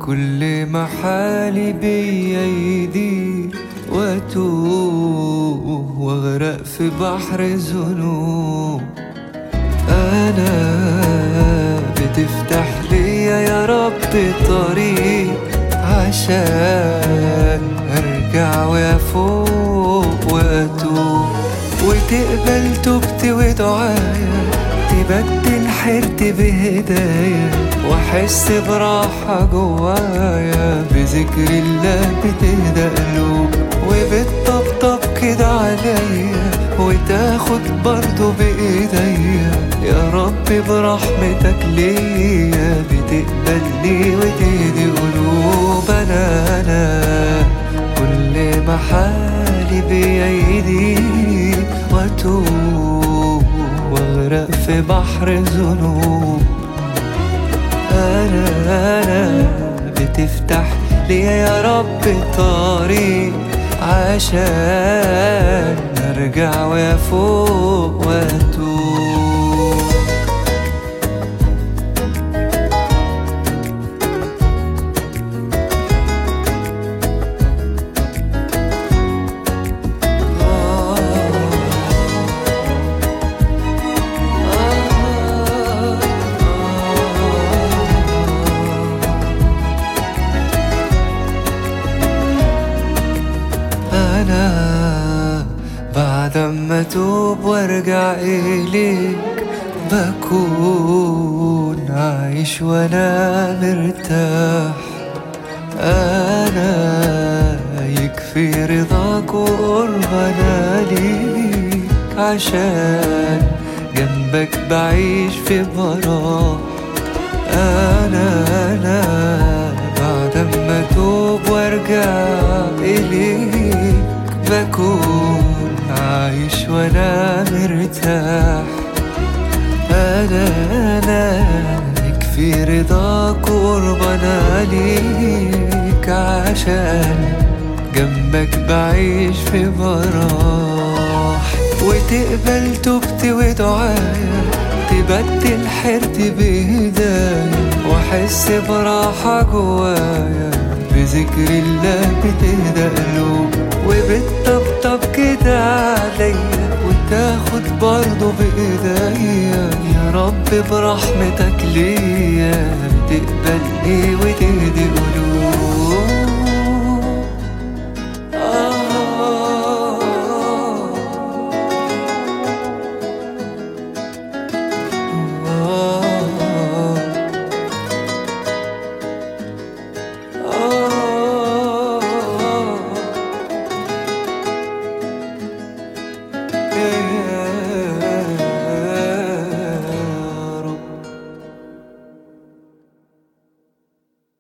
كل ما حالي بيا يضيق واتوه واغرق في بحر الذنوب، انا بتفتح ليا يا رب طريق عشان ارجع وافوق واتوب، وتقبل توبتي ودعايا، تبدل حيرتي بهدايا، واحس براحة جوايا بذكر الله بتهدى قلوب، وبتطبطب كده عليا وتاخد برضو بايديا، يا رب برحمتك ليا بتقبلني وتهدي قلوب. انا كل ما حالي بيا يضيق واتوب واغرق في بحر الذنوب، انا بتفتح ليا يا رب طريق عشان ارجع وافوق واتوب. أنا بعد ما أتوب وارجع إليك بكون عايش وأنا مرتاح، أنا يكفي رضاك وقربنا ليك، عشان جنبك بعيش في براح. أنا بعد ما أتوب وارجع إليك بكون عايش وانا مرتاح، انا يكفي رضاك وقربنا ليك، عشان جنبك بعيش في براح، وتقبل توبتي ودعايا، تبدل حيرتي بهدايا، واحس براحة جوايا بذكر الله بتهدى قلوب، وبتطبطب كده عليا وتاخد برضو بايديا، يا رب برحمتك ليا بتقبلني